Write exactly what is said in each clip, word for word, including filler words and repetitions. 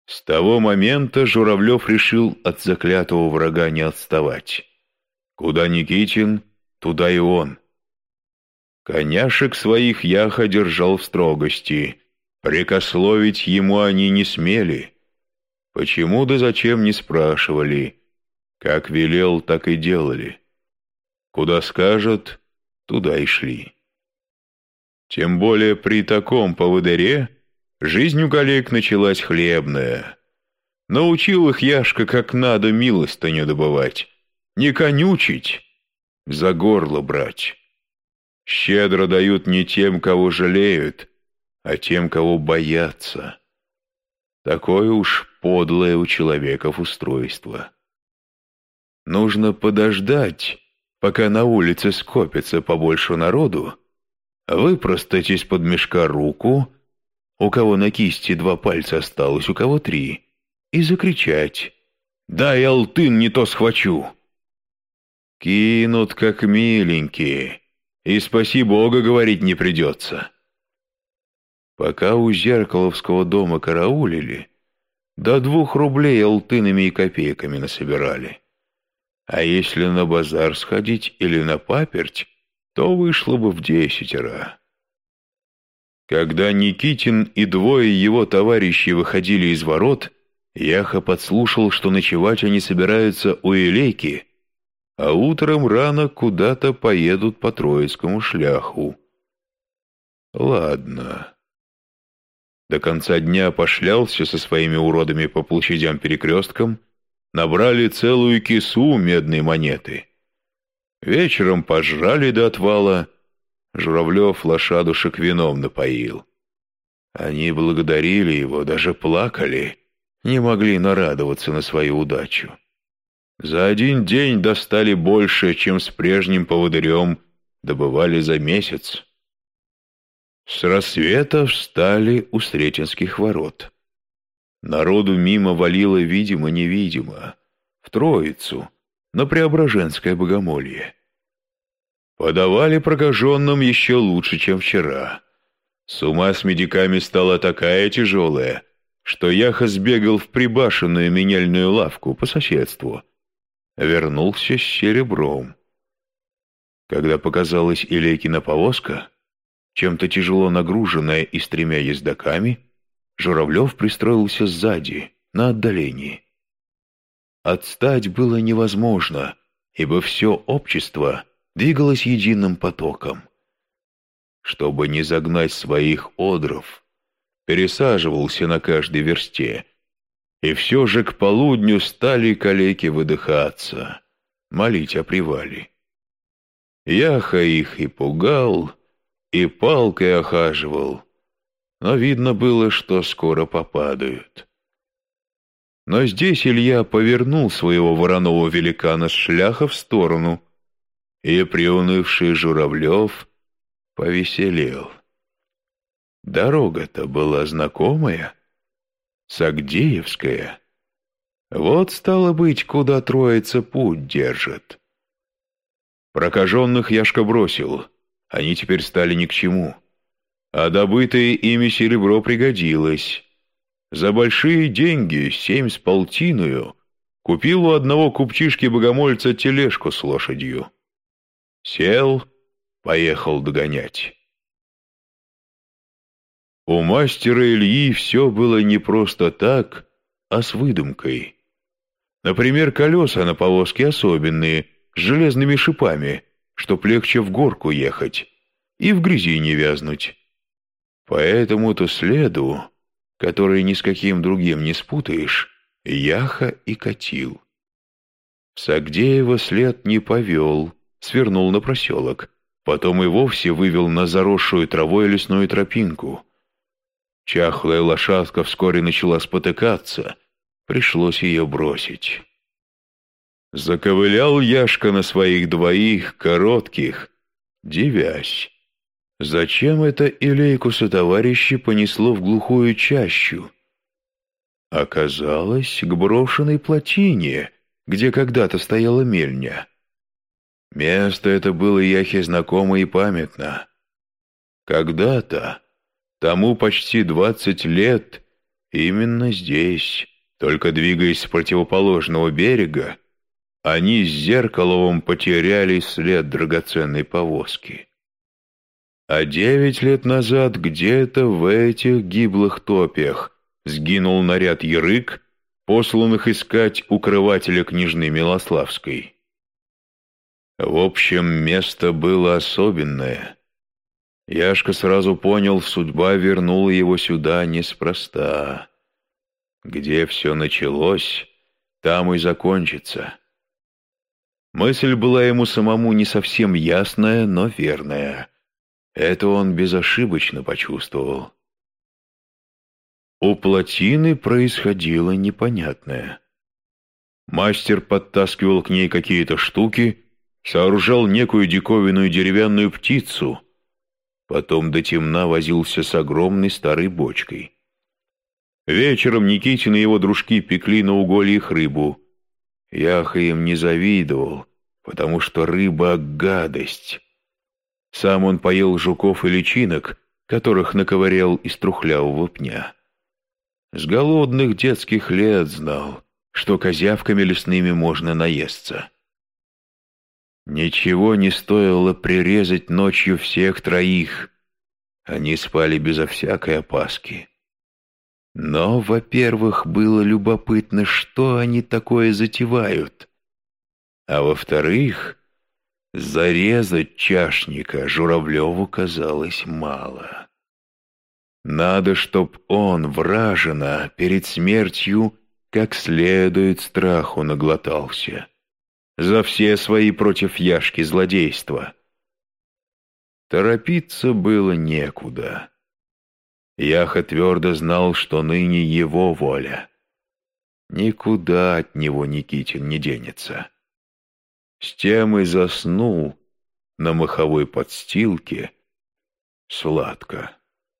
С того момента Журавлев решил от заклятого врага не отставать. Куда Никитин, туда и он. Коняшек своих Яха держал в строгости. Прекословить ему они не смели. Почему да зачем не спрашивали. Как велел, так и делали. Куда скажет, туда и шли. Тем более при таком поводыре жизнь у коллег началась хлебная. Научил их Яшка, как надо милостыню добывать, не конючить, за горло брать. Щедро дают не тем, кого жалеют, а тем, кого боятся. Такое уж подлое у человеков устройство. Нужно подождать, пока на улице скопится побольше народу, выпростать из-под мешка руку, у кого на кисти два пальца осталось, у кого три, и закричать: «Дай алтын, не то схвачу!» Кинут, как миленькие, и спаси Бога говорить не придется. Пока у Зеркаловского дома караулили, до двух рублей алтынами и копейками насобирали. А если на базар сходить или на паперть, то вышло бы в десятеро. Когда Никитин и двое его товарищей выходили из ворот, Яха подслушал, что ночевать они собираются у Илейки, а утром рано куда-то поедут по Троицкому шляху. Ладно. До конца дня пошлялся со своими уродами по площадям-перекресткам, набрали целую кису медной монеты. Вечером пожрали до отвала, Журавлев лошадушек вином напоил. Они благодарили его, даже плакали, не могли нарадоваться на свою удачу. За один день достали больше, чем с прежним поводырем добывали за месяц. С рассвета встали у Сретенских ворот. Народу мимо валило видимо-невидимо, в Троицу, на Преображенское богомолье. Подавали прокаженным еще лучше, чем вчера. Сума с медиками стала такая тяжелая, что Яха сбегал в прибашенную меняльную лавку по соседству. Вернулся с серебром. Когда показалась Илейкина повозка, чем-то тяжело нагруженная и с тремя ездоками, Журавлев пристроился сзади, на отдалении. Отстать было невозможно, ибо все общество двигалось единым потоком. Чтобы не загнать своих одров, пересаживался на каждой версте, и все же к полудню стали калеки выдыхаться, молить о привале. Яха их и пугал, и палкой охаживал, но видно было, что скоро попадают. Но здесь Илья повернул своего вороного великана с шляха в сторону, и приунывший Журавлев повеселел. Дорога-то была знакомая, Сагдеевская. Вот, стало быть, куда Троица путь держит. Прокаженных Яшка бросил, они теперь стали ни к чему, а добытое ими серебро пригодилось. За большие деньги, семь с полтиною, купил у одного купчишки-богомольца тележку с лошадью. Сел, поехал догонять. У мастера Ильи все было не просто так, а с выдумкой. Например, колеса на повозке особенные, с железными шипами, чтоб легче в горку ехать и в грязи не вязнуть. По этому-то следу, который ни с каким другим не спутаешь, Яха и катил. Сагдеева след не повел, свернул на проселок, потом и вовсе вывел на заросшую травой лесную тропинку. Чахлая лошадка вскоре начала спотыкаться, пришлось ее бросить. Заковылял Яшка на своих двоих, коротких, дивясь. Зачем это Илейку сотоварищи понесло в глухую чащу? Оказалось, к брошенной плотине, где когда-то стояла мельня. Место это было Яхе знакомо и памятно. Когда-то, тому почти двадцать лет, Именно здесь, только двигаясь с противоположного берега, они с Зеркаловым потеряли след драгоценной повозки. А девять лет назад где-то в этих гиблых топях сгинул наряд Ярык, посланных искать укрывателя княжны Милославской. В общем, место было особенное. Яшка сразу понял, судьба вернула его сюда неспроста. Где все началось, там и закончится. Мысль была ему самому не совсем ясная, но верная. Это он безошибочно почувствовал. У плотины происходило непонятное. Мастер подтаскивал к ней какие-то штуки, сооружал некую диковинную деревянную птицу, потом до темна возился с огромной старой бочкой. Вечером Никитин и его дружки пекли на угольях рыбу. Яха им не завидовал, потому что рыба — гадость. Сам он поел жуков и личинок, которых наковырял из трухлявого пня. С голодных детских лет знал, что козявками лесными можно наесться. Ничего не стоило прирезать ночью всех троих. Они спали безо всякой опаски. Но, во-первых, было любопытно, что они такое затевают. А во-вторых, зарезать чашника Журавлеву казалось мало. Надо, чтоб он, вражина, перед смертью как следует страху наглотался. За все свои против Яшки злодейства. Торопиться было некуда. Яха твердо знал, что ныне его воля. Никуда от него Никитин не денется. С тем и заснул на маховой подстилке сладко.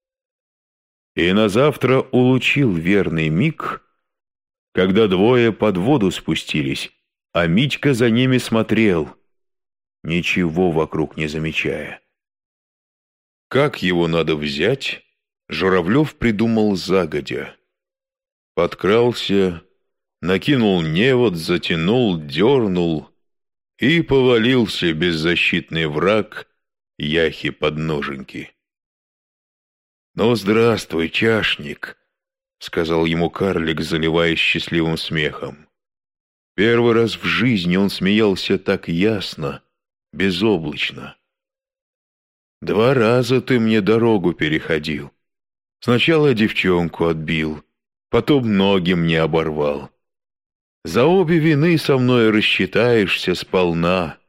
И на завтра улучил верный миг, когда двое под воду спустились, а Митька за ними смотрел, ничего вокруг не замечая. Как его надо взять, Журавлев придумал загодя. Подкрался, накинул невод, затянул, дернул, и повалился беззащитный враг Яхе под ноженьки. «Ну, здравствуй, чашник», — сказал ему карлик, заливаясь счастливым смехом. Первый раз в жизни он смеялся так ясно, безоблачно. «Два раза ты мне дорогу переходил. Сначала девчонку отбил, потом ноги мне оборвал. За обе вины со мной рассчитаешься сполна».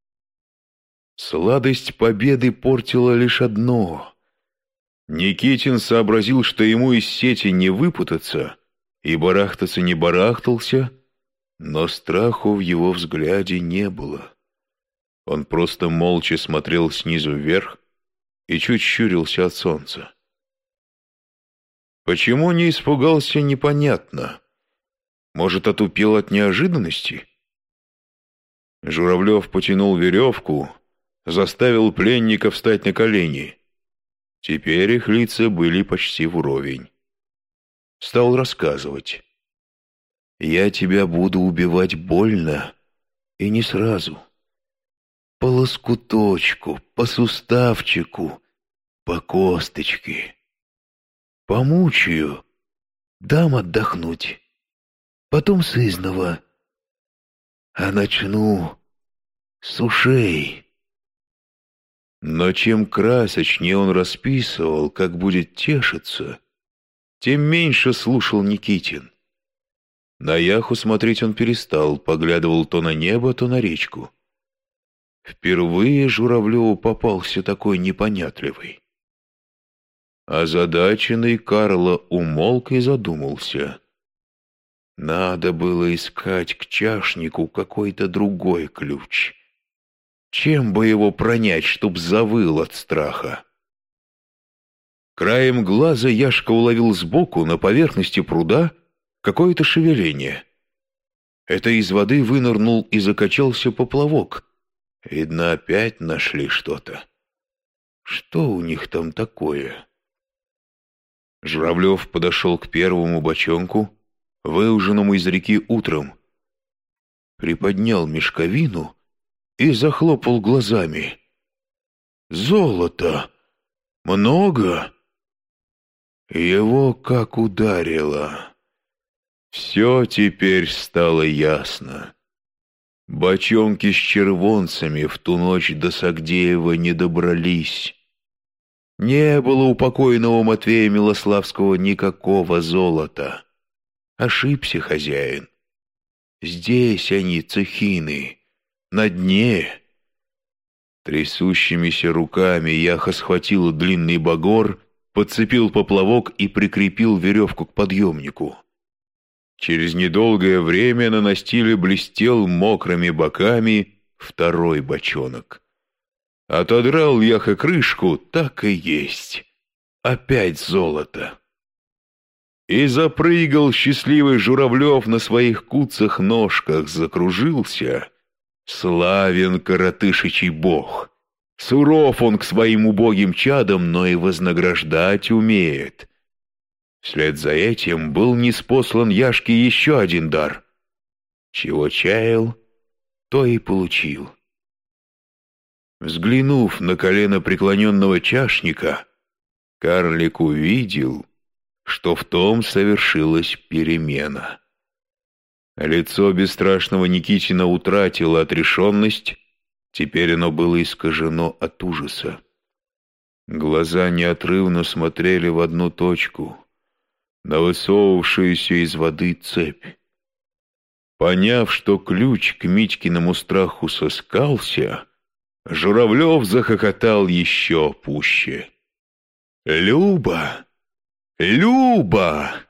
Сладость победы портила лишь одно. Никитин сообразил, что ему из сети не выпутаться, и барахтаться не барахтался, но страху в его взгляде не было. Он просто молча смотрел снизу вверх и чуть щурился от солнца. Почему не испугался, непонятно. Может, отупел от неожиданности? Журавлев потянул веревку, заставил пленника встать на колени. Теперь их лица были почти вровень. Стал рассказывать. «Я тебя буду убивать больно и не сразу. По лоскуточку, по суставчику, по косточке. Помучаю, дам отдохнуть, потом сызнова, а начну с ушей». Но чем красочнее он расписывал, как будет тешиться, тем меньше слушал Никитин. На Яху смотреть он перестал, поглядывал то на небо, то на речку. Впервые Журавлеву попался такой непонятливый. Озадаченный Карло умолк и задумался. Надо было искать к чашнику какой-то другой ключ. Чем бы его пронять, чтоб завыл от страха? Краем глаза Яшка уловил сбоку, на поверхности пруда, какое-то шевеление. Это из воды вынырнул и закачался поплавок. Видно, опять нашли что-то. Что у них там такое? Журавлев подошел к первому бочонку, выуженному из реки утром, приподнял мешковину и захлопал глазами. «Золото! Много!» Его как ударило. Все теперь стало ясно. Бочонки с червонцами в ту ночь до Сагдеева не добрались. Не было у покойного Матвея Милославского никакого золота. Ошибся хозяин. Здесь они, цехины, на дне. Трясущимися руками Яха схватил длинный багор, подцепил поплавок и прикрепил веревку к подъемнику. Через недолгое время на настиле блестел мокрыми боками второй бочонок. Отодрал Яха крышку, так и есть. Опять золото. И запрыгал счастливый Журавлев на своих куцах-ножках, закружился. Славен коротышичий бог. Суров он к своим убогим чадам, но и вознаграждать умеет. Вслед за этим был ниспослан Яшке еще один дар. Чего чаял, то и получил. Взглянув на колено преклоненного чашника, карлик увидел, что в том совершилась перемена. Лицо бесстрашного Никитина утратило отрешенность, теперь оно было искажено от ужаса. Глаза неотрывно смотрели в одну точку, на высовывавшуюся из воды цепь. Поняв, что ключ к Митькиному страху соскался, Журавлев захохотал еще пуще. «Люба! Люба!»